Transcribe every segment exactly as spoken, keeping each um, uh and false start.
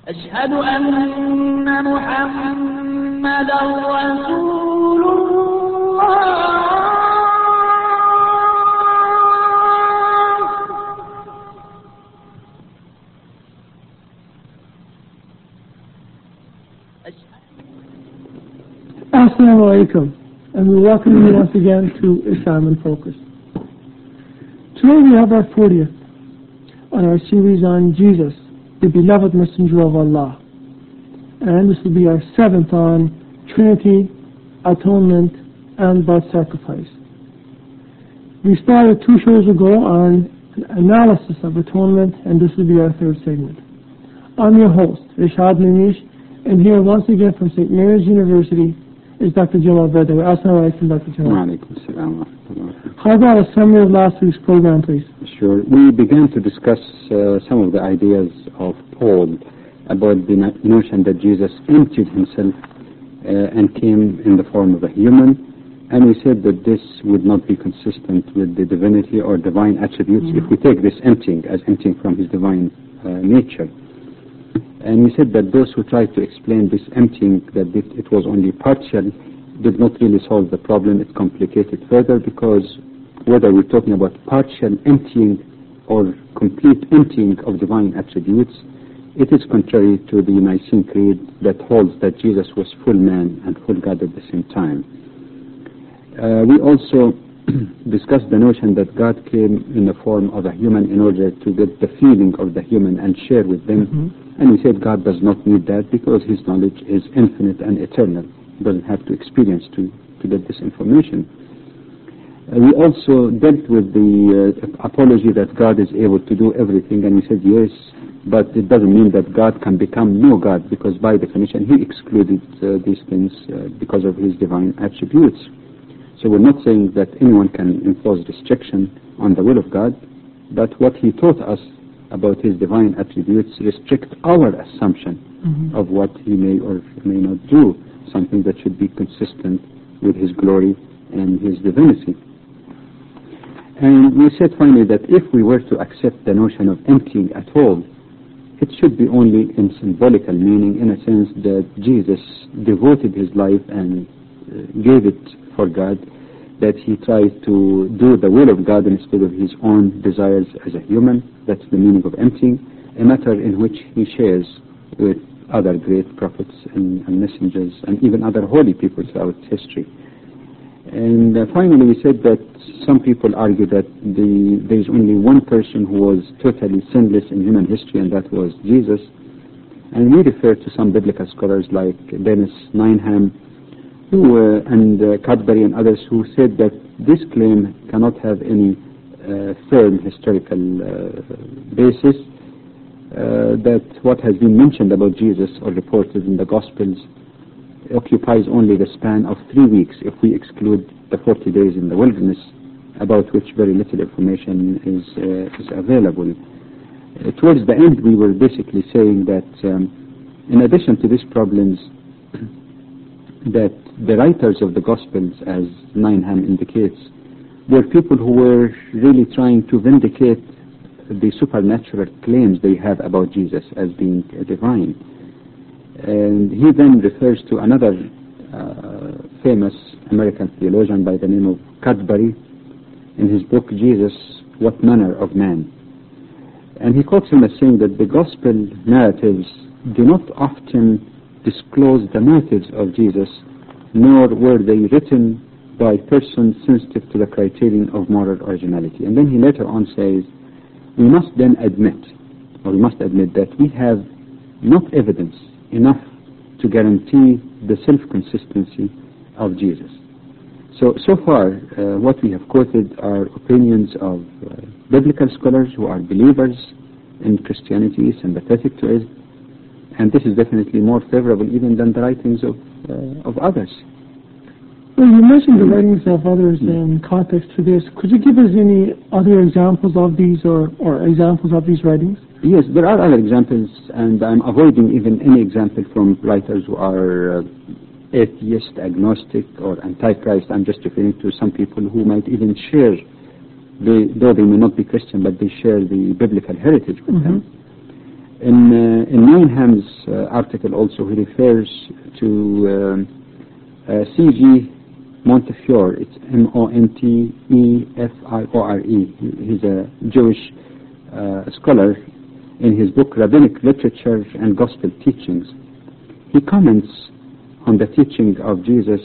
أشهد أن محمدا رسول الله. Assalamu alaikum, and we welcome you once again to Islam in Focus. Today we have our fortieth on our series on Jesus, the beloved messenger of Allah, and this will be our seventh on Trinity, Atonement, and blood sacrifice. We started two shows ago on an analysis of atonement, and this will be our third segment. I'm your host, Rishad Manish, and here once again from Saint Mary's University is Doctor Jamal Badawi. Assalamu alaikum, Doctor Jamal. Wa alaikum assalam. How about a summary of last week's program, please? Sure. We began to discuss uh, some of the ideas of Paul about the notion that Jesus emptied himself uh, and came in the form of a human, and we said that this would not be consistent with the divinity or divine attributes mm-hmm. if we take this emptying as emptying from his divine uh, nature. And we said that those who tried to explain this emptying, that it, it was only partial, did not really solve the problem. It complicated further, because whether we're talking about partial emptying or complete emptying of divine attributes, it is contrary to the Nicene Creed that holds that Jesus was full man and full God at the same time. Uh, we also discussed the notion that God came in the form of a human in order to get the feeling of the human and share with them. Mm-hmm. And we said God does not need that because his knowledge is infinite and eternal. He doesn't have to experience to, to get this information. Uh, we also dealt with the uh, apology that God is able to do everything, and we said yes, but it doesn't mean that God can become no God, because by definition he excluded uh, these things uh, because of his divine attributes. So we're not saying that anyone can impose restriction on the will of God, but what he taught us about his divine attributes restrict our assumption mm-hmm. of what he may or may not do, something that should be consistent with his glory and his divinity. And we said finally that if we were to accept the notion of emptying at all, it should be only in symbolical meaning, in a sense that Jesus devoted his life and uh, gave it for God, that he tried to do the will of God instead of his own desires as a human. That's the meaning of emptying, a matter in which he shares with other great prophets and, and messengers and even other holy people throughout history. And uh, finally we said that some people argue that the, there is only one person who was totally sinless in human history, and that was Jesus. And we refer to some biblical scholars like Dennis Nineham who, uh, and uh, Cadbury and others, who said that this claim cannot have any uh, firm historical uh, basis, uh, that what has been mentioned about Jesus or reported in the Gospels occupies only the span of three weeks if we exclude the forty days in the wilderness, about which very little information is, uh, is available. Uh, towards the end we were basically saying that um, in addition to these problems, that the writers of the Gospels, as Nineham indicates, were people who were really trying to vindicate the supernatural claims they have about Jesus as being divine. And he then refers to another uh, famous American theologian by the name of Cadbury in his book Jesus, What Manner of Man. And he quotes him as saying that the Gospel narratives do not often disclose the motives of Jesus, nor were they written by persons sensitive to the criterion of moral originality. And then he later on says, we must then admit, or we must admit that we have not evidence enough to guarantee the self-consistency of Jesus. So, so far, uh, what we have quoted are opinions of uh, biblical scholars who are believers in Christianity, sympathetic to it, and this is definitely more favorable even than the writings of, uh, of others. Well, you mentioned the writings of others in context to this. Could you give us any other examples of these, or, or examples of these writings? Yes, there are other examples, and I'm avoiding even any example from writers who are uh, atheist, agnostic, or antichrist. I'm just referring to some people who might even share, they, though they may not be Christian, but they share the biblical heritage with mm-hmm. them. In, uh, in Maynham's uh, article also, he refers to um, uh, C G Montefiore. It's M O N T E F I O R E. He's a Jewish uh, scholar. In his book Rabbinic Literature and Gospel Teachings, he comments on the teaching of Jesus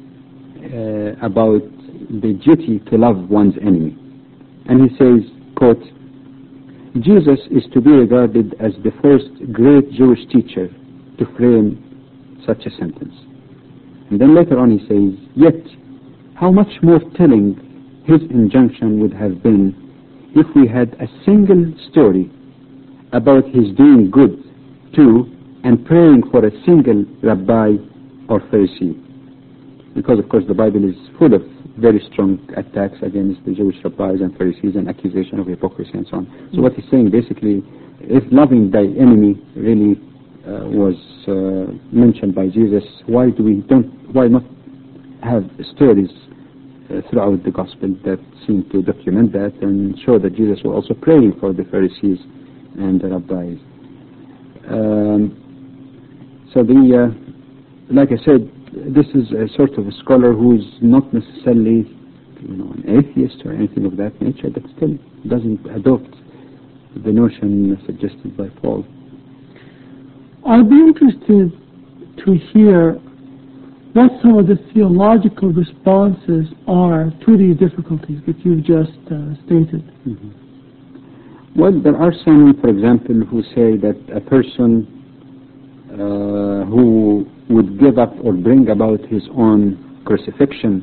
uh, about the duty to love one's enemy. And he says, quote, Jesus is to be regarded as the first great Jewish teacher to frame such a sentence. And then later on he says, yet how much more telling his injunction would have been if we had a single story about his doing good to and praying for a single rabbi or Pharisee. Because of course the Bible is full of very strong attacks against the Jewish rabbis and Pharisees and accusation of hypocrisy and so on. So what he's saying basically, if loving thy enemy really uh, was uh, mentioned by Jesus, why do we don't why not have stories uh, throughout the gospel that seem to document that and show that Jesus was also praying for the Pharisees and the rabbis. Um, so the uh, like I said, this is a sort of a scholar who is not necessarily, you know, an atheist or anything of that nature, but still doesn't adopt the notion suggested by Paul. I'd be interested to hear what some of the theological responses are to these difficulties that you've just uh, stated. Mm-hmm. Well, there are some, for example, who say that a person uh, who would give up or bring about his own crucifixion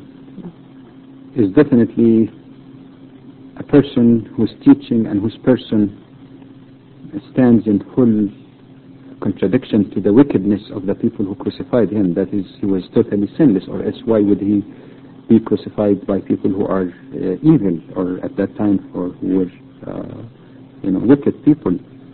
is definitely a person whose teaching and whose person stands in full contradiction to the wickedness of the people who crucified him. That is, he was totally sinless, or else why would he be crucified by people who are uh, evil, or at that time or who were uh, you know, wicked people.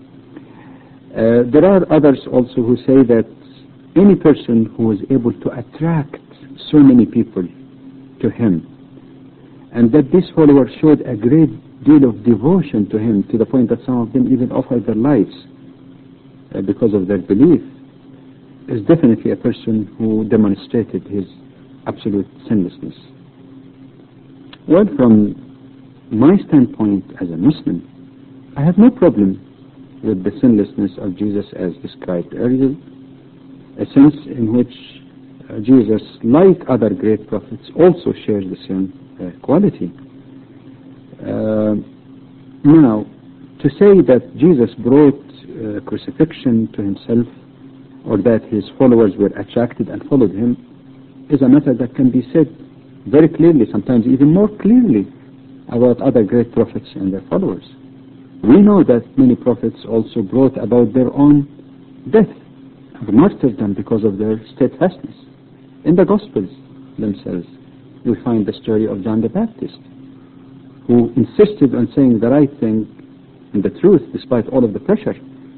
Uh, there are others also who say that any person who was able to attract so many people to him, and that these followers showed a great deal of devotion to him, to the point that some of them even offered their lives uh, because of their belief, is definitely a person who demonstrated his absolute sinlessness. Well, from my standpoint as a Muslim, I have no problem with the sinlessness of Jesus as described earlier, a sense in which uh, Jesus, like other great prophets, also shares the same uh, quality. Uh, now, to say that Jesus brought uh, crucifixion to himself, or that his followers were attracted and followed him, is a matter that can be said very clearly, sometimes even more clearly, about other great prophets and their followers. We know that many prophets also brought about their own death, or martyred them because of their steadfastness. In the Gospels themselves, we find the story of John the Baptist, who insisted on saying the right thing and the truth despite all of the pressure.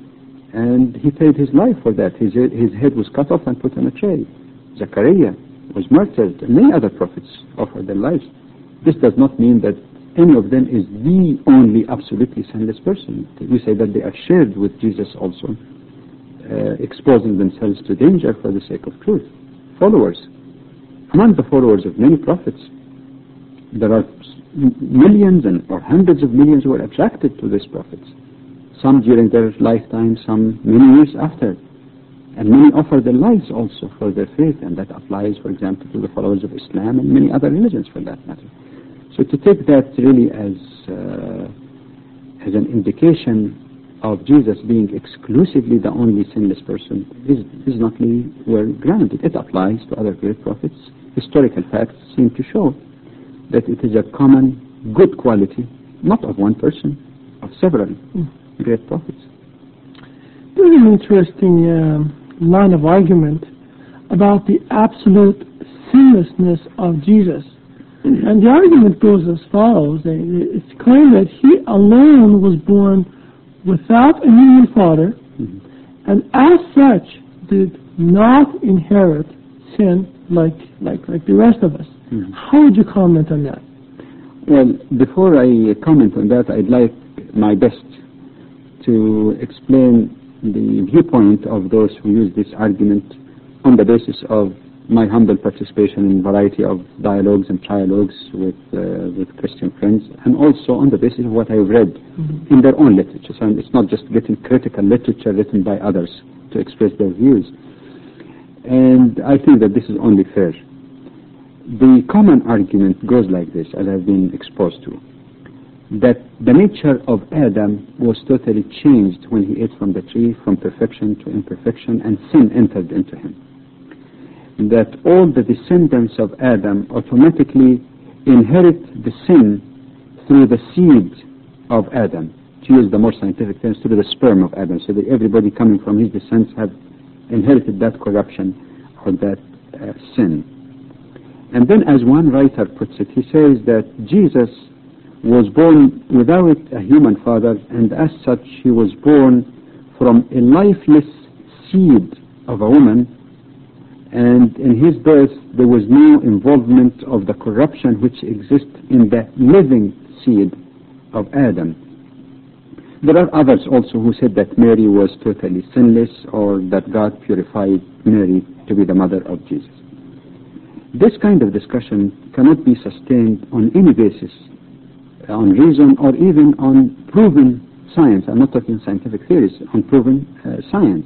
And he paid his life for that. His, his head was cut off and put on a tray. Zechariah was murdered, and many other prophets offered their lives. This does not mean that any of them is the only absolutely sinless person. We say that they are shared with Jesus also, uh, exposing themselves to danger for the sake of truth. Followers. Among the followers of many prophets, there are millions and or hundreds of millions who are attracted to these prophets. Some during their lifetime, some many years after. And many offer their lives also for their faith, and that applies, for example, to the followers of Islam and many other religions for that matter. So to take that really as uh, as an indication of Jesus being exclusively the only sinless person is, is not really well grounded. It applies to other great prophets. Historical facts seem to show that it is a common good quality, not of one person, of several mm. great prophets. There's an interesting um, line of argument about the absolute sinlessness of Jesus. And the argument goes as follows. It's claimed that he alone was born without a human father, mm-hmm. and as such did not inherit sin like like, like the rest of us. Mm-hmm. How would you comment on that? Well, before I comment on that, I'd like my best to explain the viewpoint of those who use this argument on the basis of my humble participation in a variety of dialogues and trialogues with uh, with Christian friends, and also on the basis of what I've read mm-hmm. in their own literature. So it's not just getting critical literature written by others to express their views. And I think that this is only fair. The common argument goes like this, as I've been exposed to, that the nature of Adam was totally changed when he ate from the tree, from perfection to imperfection, and sin entered into him. That all the descendants of Adam automatically inherit the sin through the seed of Adam, to use the more scientific terms, through the sperm of Adam, so that everybody coming from his descendants have inherited that corruption or that uh, sin. And then, as one writer puts it, he says that Jesus was born without a human father, and as such he was born from a lifeless seed of a woman, and in his birth there was no involvement of the corruption which exists in the living seed of Adam. There are others also who said that Mary was totally sinless, or that God purified Mary to be the mother of Jesus. This kind of discussion cannot be sustained on any basis, on reason, or even on proven science. I'm not talking scientific theories, on proven uh, science.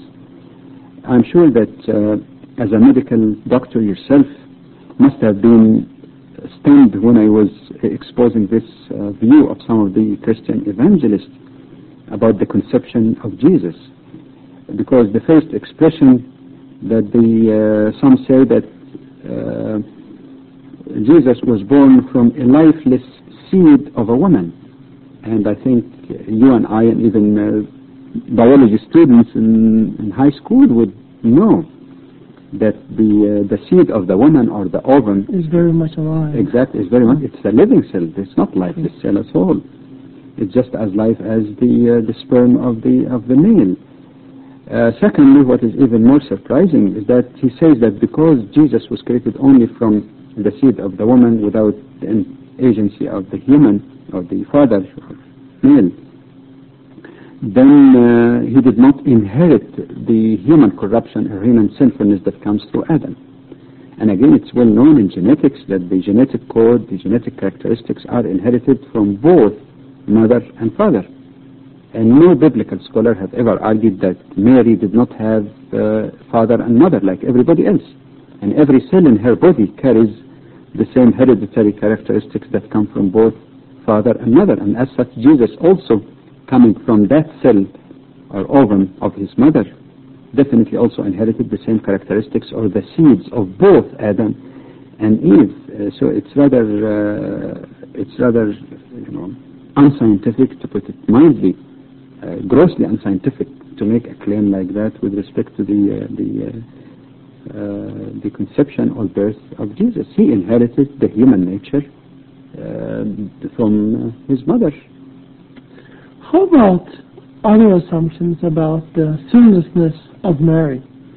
I'm sure that uh, as a medical doctor yourself must have been stunned when I was exposing this uh, view of some of the Christian evangelists about the conception of Jesus, because the first expression that the uh, some say that uh, Jesus was born from a lifeless seed of a woman, and I think you and I and even uh, biology students in, in high school would know that the uh, the seed of the woman, or the ovum, is very much alive. Exactly, it's very much. It's a living cell. It's not lifeless cell at all. It's just as live as the uh, the sperm of the of the male. Uh, secondly, what is even more surprising is that he says that because Jesus was created only from the seed of the woman, without the agency of the human or the father or male, then uh, he did not inherit the human corruption or human sinfulness that comes through Adam. And again, it's well known in genetics that the genetic code, the genetic characteristics are inherited from both mother and father. And no biblical scholar have ever argued that Mary did not have uh, father and mother like everybody else. And every cell in her body carries the same hereditary characteristics that come from both father and mother. And as such, Jesus also, coming from that cell or ovum of his mother, definitely also inherited the same characteristics or the seeds of both Adam and Eve. Uh, so it's rather, uh, it's rather, you know, unscientific, to put it mildly, uh, grossly unscientific, to make a claim like that with respect to the uh, the uh, uh, the conception or birth of Jesus. He inherited the human nature uh, from uh, his mother. How about other assumptions about the sinlessness of Mary?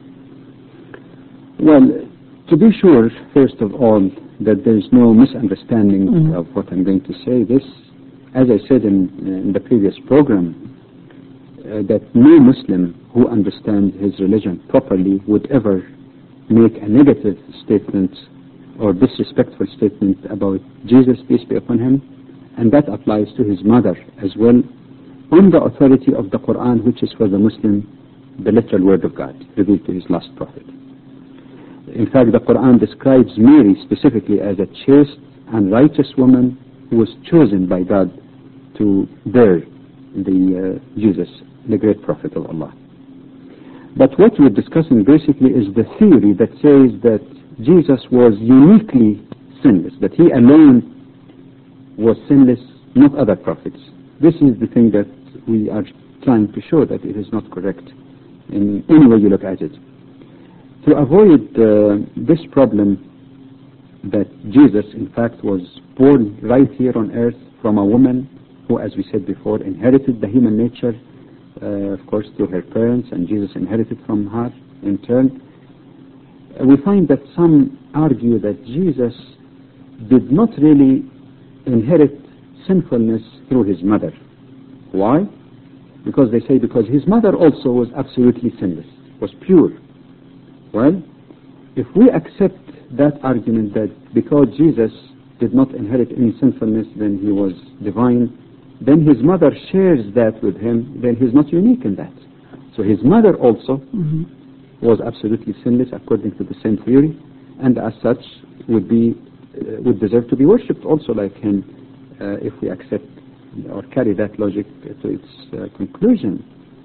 Well, to be sure, first of all, that there is no misunderstanding mm-hmm. of what I'm going to say. This, as I said in, in the previous program, uh, that no Muslim who understands his religion properly would ever make a negative statement or disrespectful statement about Jesus, peace be upon him, and that applies to his mother as well, on the authority of the Quran, which is for the Muslim the literal word of God revealed to his last prophet. In fact, the Quran describes Mary specifically as a chaste and righteous woman who was chosen by God to bear the uh, Jesus, the great prophet of Allah. But what we're discussing basically is the theory that says that Jesus was uniquely sinless, that he alone was sinless, not other prophets. This is the thing that we are trying to show that it is not correct in any way you look at it. To avoid uh, this problem that Jesus in fact was born right here on earth from a woman who, as we said before, inherited the human nature, uh, of course, through her parents, and Jesus inherited from her in turn, uh, we find that some argue that Jesus did not really inherit sinfulness through his mother. Why? Because they say because his mother also was absolutely sinless, was pure. Well, if we accept that argument that because Jesus did not inherit any sinfulness, then he was divine, then his mother shares that with him, then he's not unique in that. So his mother also Mm-hmm. was absolutely sinless according to the same theory, and as such would be uh, would deserve to be worshipped also like him uh, if we accept or carry that logic to its uh, conclusion.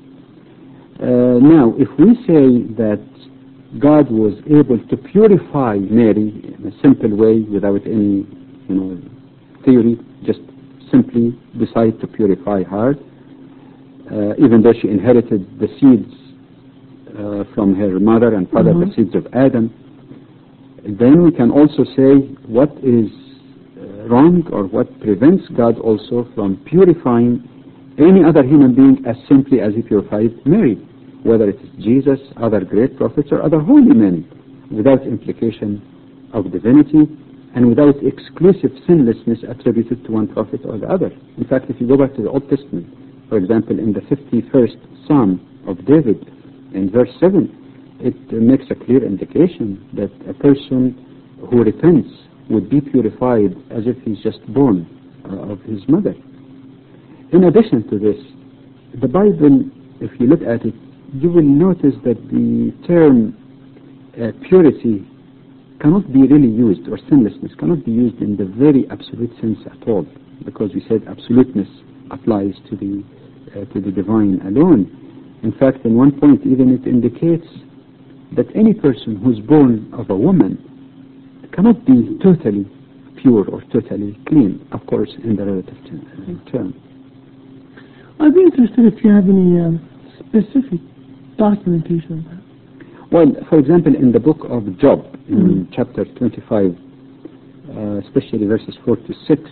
Uh, now, if we say that God was able to purify Mary in a simple way without any, you know, theory, just simply decide to purify her, uh, even though she inherited the seeds uh, from her mother and father, Mhm. the seeds of Adam, then we can also say what is uh, wrong or what prevents God also from purifying any other human being as simply as he purified Mary, whether it is Jesus, other great prophets, or other holy men, without implication of divinity and without exclusive sinlessness attributed to one prophet or the other. In fact, if you go back to the Old Testament, for example, in the fifty-first Psalm of David, in verse seven, it uh, makes a clear indication that a person who repents would be purified as if he's just born uh, of his mother. In addition to this, the Bible, if you look at it, you will notice that the term uh, purity cannot be really used, or sinlessness cannot be used in the very absolute sense at all, because we said absoluteness applies to the uh, to the divine alone. In fact, in one point even it indicates that any person who's born of a woman cannot be totally pure or totally clean, of course, in the relative term. I'd be interested if you have any um, specific documentation of that. Well, for example, in the book of Job, in Mm. chapter twenty-five, uh, especially verses four to six,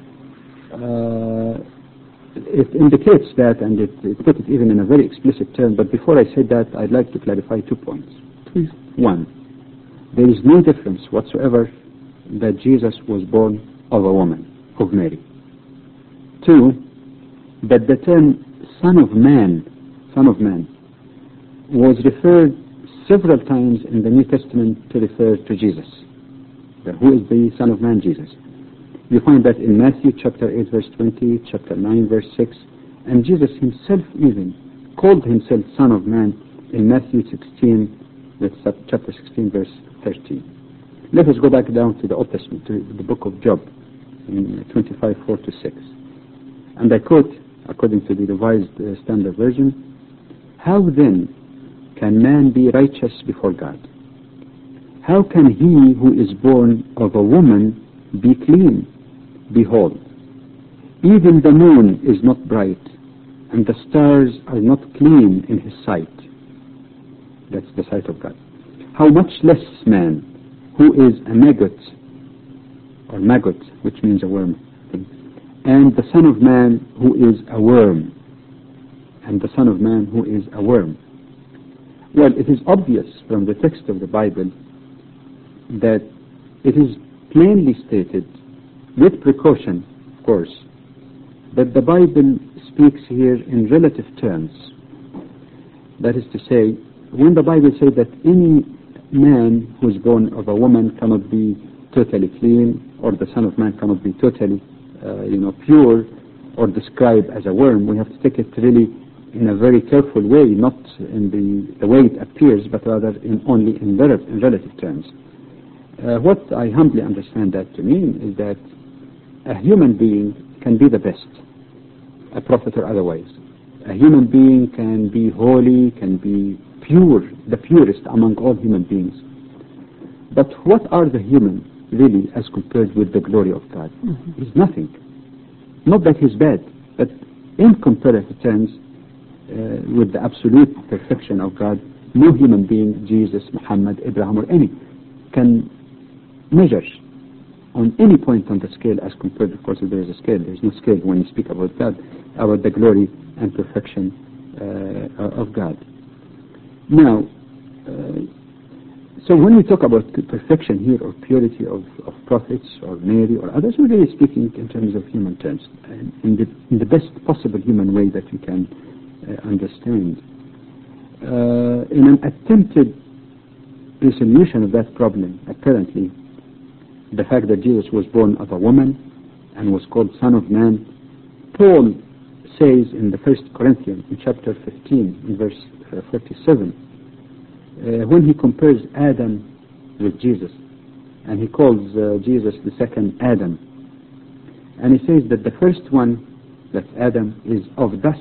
uh, it indicates that, and it, it put it even in a very explicit term. But before I say that, I'd like to clarify two points. Please. One, there is no difference whatsoever that Jesus was born of a woman, of Mary. Two, that the term Son of Man, Son of Man, was referred several times in the New Testament to refer to Jesus. The, who is the Son of Man? Jesus. You find that in Matthew chapter eight verse twenty, chapter nine verse six, and Jesus himself even called himself Son of Man in Matthew sixteen, that's chapter sixteen verse thirteen. Let us go back down to the Old Testament, to the book of Job, in twenty-five, four to six. And I quote, according to the Revised uh, Standard Version, "How then can man be righteous before God? How can he who is born of a woman be clean? Behold, even the moon is not bright, and the stars are not clean in his sight." That's the sight of God. "How much less man, who is a maggot," or maggot, which means a worm, "and the Son of Man, who is a worm," and the Son of Man, who is a worm. Well, it is obvious from the text of the Bible that it is plainly stated, with precaution, of course, that the Bible speaks here in relative terms. That is to say, when the Bible says that any man who is born of a woman cannot be totally clean, or the Son of Man cannot be totally, uh, you know, pure, or described as a worm, we have to take it really in a very careful way, not in the, the way it appears, but rather in only in, rel in relative terms. Uh, what I humbly understand that to mean is that a human being can be the best, a prophet or otherwise. A human being can be holy, can be pure, the purest among all human beings. But what are the human really as compared with the glory of God? Mm-hmm. He's nothing. Not that he's bad, but in comparative terms, uh, with the absolute perfection of God, no human being, Jesus, Muhammad, Abraham, or any, can measure on any point on the scale as compared, of course, if there is a scale. There is no scale when you speak about God, about the glory and perfection uh, of God. Now, uh, so when we talk about perfection here, or purity of, of prophets, or Mary, or others, we're really speaking in terms of human terms, in the, in the best possible human way that we can uh, understand. Uh, in an attempted resolution of that problem, apparently, the fact that Jesus was born of a woman and was called Son of Man, Paul says in the First Corinthians, in chapter fifteen, in verse uh, forty-seven, uh, when he compares Adam with Jesus, and he calls uh, Jesus the second Adam, and he says that the first one, that's Adam, is of dust.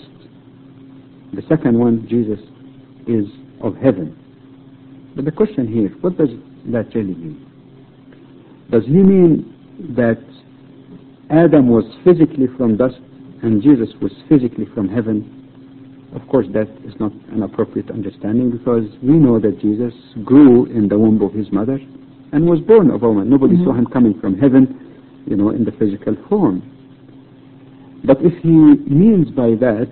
The second one, Jesus, is of heaven. But the question here, what does that really mean? Does he mean that Adam was physically from dust and Jesus was physically from heaven? Of course, that is not an appropriate understanding, because we know that Jesus grew in the womb of his mother and was born of a woman. Nobody mm-hmm. saw him coming from heaven, you know, in the physical form. But if he means by that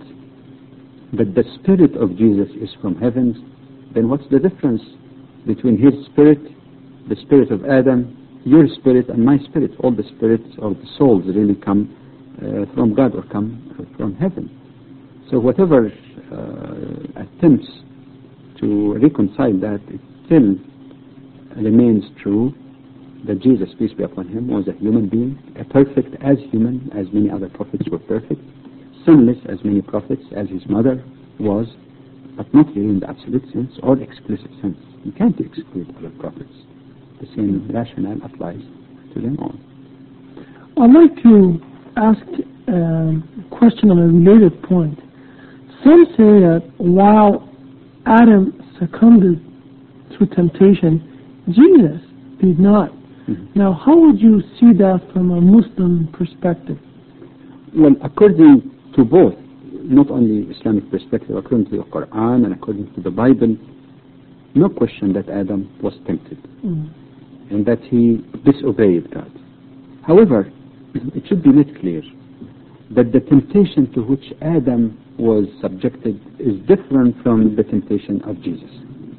that the spirit of Jesus is from heavens, then what's the difference between his spirit, the spirit of Adam, your spirit, and my spirit? All the spirits or the souls really come uh, from God or come from heaven. So whatever uh, attempts to reconcile that, it still remains true that Jesus, peace be upon him, was a human being, a perfect as human, as many other prophets were perfect, sinless as many prophets, as his mother was, but not really in the absolute sense or explicit sense. You can't exclude other prophets. The same rationale applies to them all. I'd like to ask a question on a related point. Some say that while Adam succumbed to temptation, Jesus did not. Mm-hmm. Now, how would you see that from a Muslim perspective? Well, according to both, not only Islamic perspective, according to the Quran and according to the Bible, no question that Adam was tempted mm. and that he disobeyed God. However, it should be made clear that the temptation to which Adam was subjected is different from the temptation of Jesus.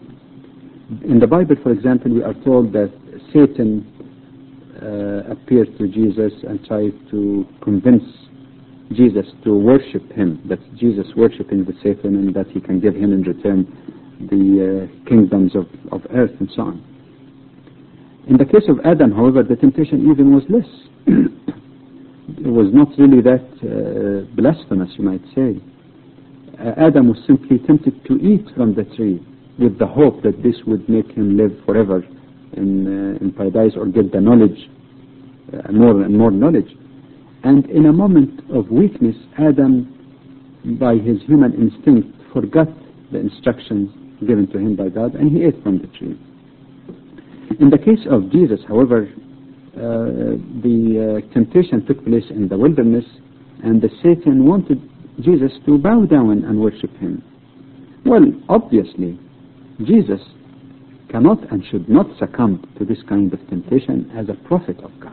In the Bible, for example, we are told that Satan uh, appeared to Jesus and tried to convince Jesus to worship him, that Jesus worshiping the Satan and that he can give him in return the uh, kingdoms of, of earth and so on. In the case of Adam, however, the temptation even was less. It was not really that uh, blasphemous, you might say. Uh, Adam was simply tempted to eat from the tree with the hope that this would make him live forever in, uh, in paradise or get the knowledge, uh, more and more knowledge. And in a moment of weakness, Adam, by his human instinct, forgot the instructions given to him by God, and he ate from the tree. In the case of Jesus, however, uh, the uh, temptation took place in the wilderness, and the Satan wanted Jesus to bow down and worship him. Well, obviously, Jesus cannot and should not succumb to this kind of temptation as a prophet of God.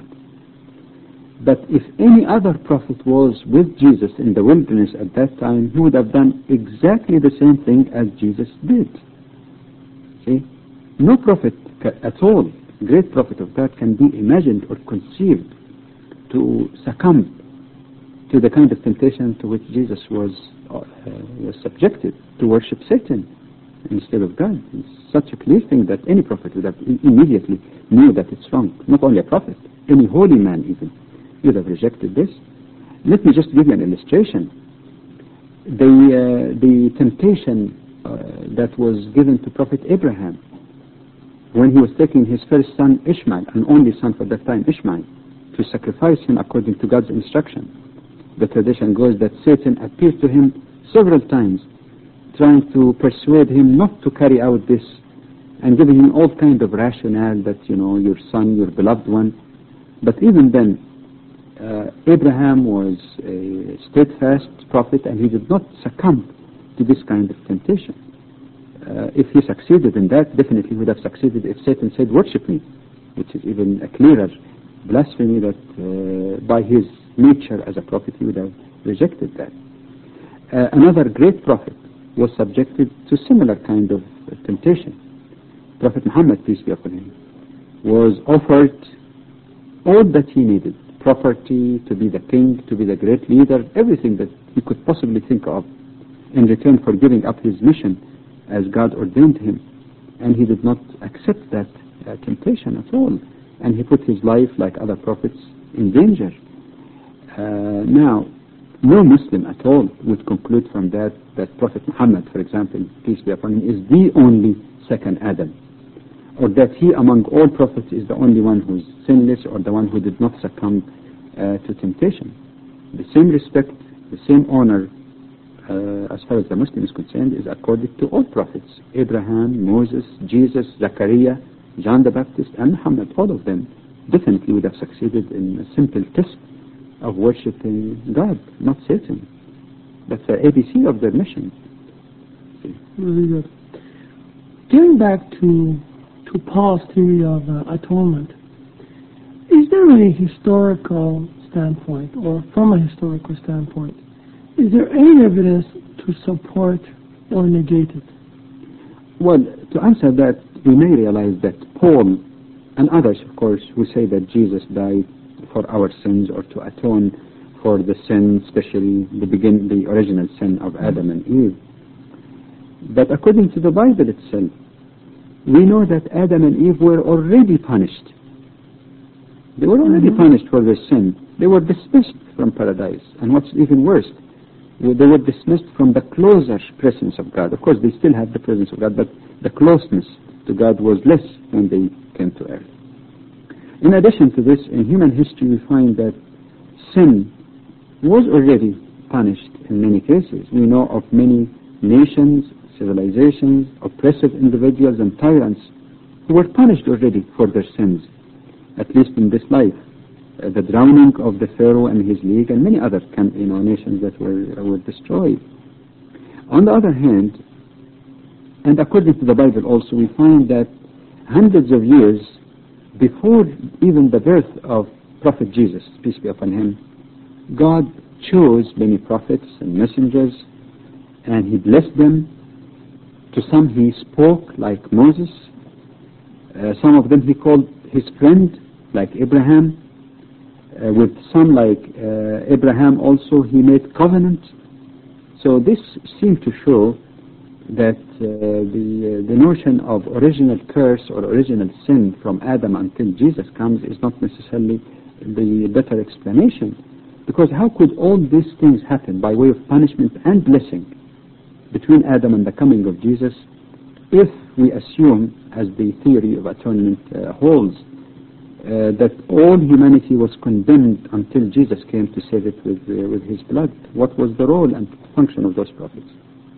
But if any other prophet was with Jesus in the wilderness at that time, he would have done exactly the same thing as Jesus did. See? No prophet at all, great prophet of God, can be imagined or conceived to succumb to the kind of temptation to which Jesus was, uh, was subjected, to worship Satan instead of God. It's such a clear thing that any prophet would have immediately knew that it's wrong. Not only a prophet, any holy man even would have rejected this. Let me just give you an illustration. The, uh, the temptation uh, that was given to Prophet Abraham when he was taking his first son Ishmael, an only son for that time, Ishmael, to sacrifice him according to God's instruction. The tradition goes that Satan appeared to him several times, trying to persuade him not to carry out this, and giving him all kind of rationale that, you know, your son, your beloved one. But even then, uh, Abraham was a steadfast prophet, and he did not succumb to this kind of temptation. Uh, if he succeeded in that, definitely he would have succeeded if Satan said, worship me, which is even a clearer blasphemy that uh, by his nature as a prophet he would have rejected that. Uh, another great prophet was subjected to similar kind of uh, temptation. Prophet Muhammad, peace be upon him, was offered all that he needed, property, to be the king, to be the great leader, everything that he could possibly think of. in return for giving up his mission as God ordained him. And he did not accept that uh, temptation at all. And he put his life, like other prophets, in danger. Uh, now, no Muslim at all would conclude from that that Prophet Muhammad, for example, peace be upon him, is the only second Adam, or that he among all prophets is the only one who is sinless or the one who did not succumb uh, to temptation. The same respect, the same honor, uh, as far as the Muslim is concerned, is accorded to all prophets: Abraham, Moses, Jesus, Zachariah, John the Baptist, and Muhammad. All of them definitely would have succeeded in a simple test of worshipping God, not Satan. That's the A B C of their mission. Really good. Getting back to to Paul's theory of uh, atonement, is there any historical standpoint, or from a historical standpoint, is there any evidence to support or negate it? Well, to answer that, we may realize that Paul and others, of course, who say that Jesus died for our sins or to atone for the sin, especially the begin, the original sin of Adam and Eve. But according to the Bible itself, we know that Adam and Eve were already punished. They were already mm-hmm. punished for their sin. They were dismissed from paradise. And what's even worse, they were dismissed from the closer presence of God. Of course, they still had the presence of God, but the closeness to God was less when they came to earth. In addition to this, in human history, we find that sin was already punished in many cases. We know of many nations, civilizations, oppressive individuals and tyrants who were punished already for their sins, at least in this life. Uh, the drowning of the Pharaoh and his league, and many other you know, nations that were, uh, were destroyed. On the other hand, and according to the Bible also, we find that hundreds of years before even the birth of Prophet Jesus, peace be upon him, God chose many prophets and messengers, and he blessed them. To some he spoke, like Moses. Uh, some of them he called his friend, like Abraham. Uh, with some, like uh, Abraham also, he made covenant. So this seemed to show that uh, the, uh, the notion of original curse or original sin from Adam until Jesus comes is not necessarily the better explanation. Because how could all these things happen by way of punishment and blessing between Adam and the coming of Jesus if we assume, as the theory of atonement uh, holds, uh, that all humanity was condemned until Jesus came to save it with, uh, with his blood? What was the role and function of those prophets?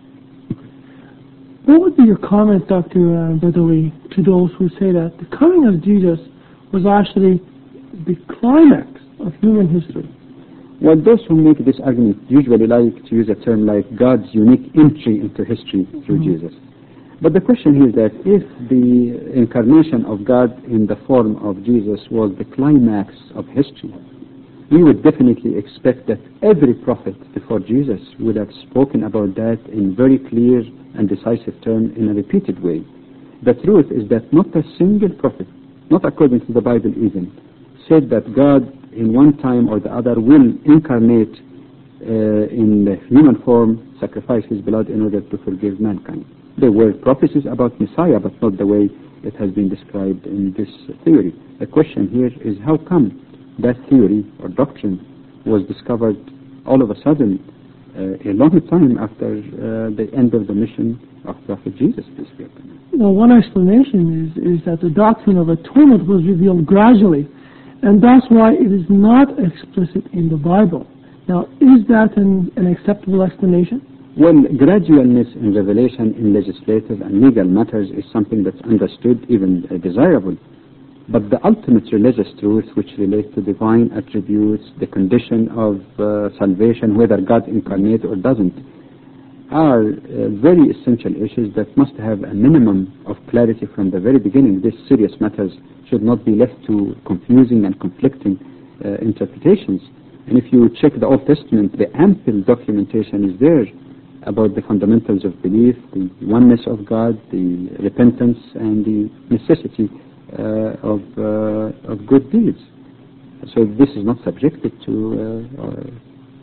What would be your comment, Doctor Uh, Badawi, to those who say that the coming of Jesus was actually the climax of human history? Well, those who make this argument usually like to use a term like God's unique entry into history through mm-hmm. Jesus. But the question here is that if the incarnation of God in the form of Jesus was the climax of history, we would definitely expect that every prophet before Jesus would have spoken about that in very clear and decisive terms in a repeated way. The truth is that not a single prophet, not according to the Bible even, said that God in one time or the other will incarnate uh, in the human form, sacrifice his blood in order to forgive mankind. There were prophecies about Messiah, but not the way it has been described in this theory. The question here is how come that theory or doctrine was discovered all of a sudden uh, a long time after uh, the end of the mission of Prophet Jesus, peace be upon him. Well, one explanation is, is that the doctrine of atonement was revealed gradually, and that's why it is not explicit in the Bible. Now, is that an, an acceptable explanation? Well, gradualness in revelation in legislative and legal matters is something that's understood, even uh, desirable. But the ultimate religious truth, which relates to divine attributes, the condition of uh, salvation, whether God incarnates or doesn't, are uh, very essential issues that must have a minimum of clarity from the very beginning. These serious matters should not be left to confusing and conflicting uh, interpretations. And if you check the Old Testament, the ample documentation is there about the fundamentals of belief, the oneness of God, the repentance, and the necessity uh, of, uh, of good deeds. So this is not subjected to uh,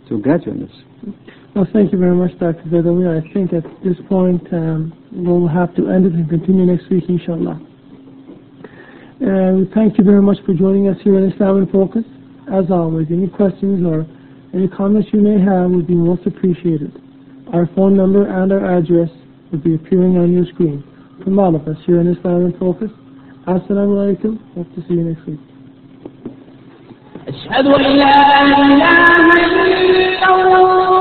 to graduateness. Well, thank you very much, Doctor Badawi. I think at this point um, we'll have to end it and continue next week, inshallah. Uh, thank you very much for joining us here in Islam in Focus. As always, any questions or any comments you may have would be most appreciated. Our phone number and our address will be appearing on your screen. From all of us here in Islam in Focus, Assalamu alaikum. Hope to see you next week. أشهد أن لا إله إلا الله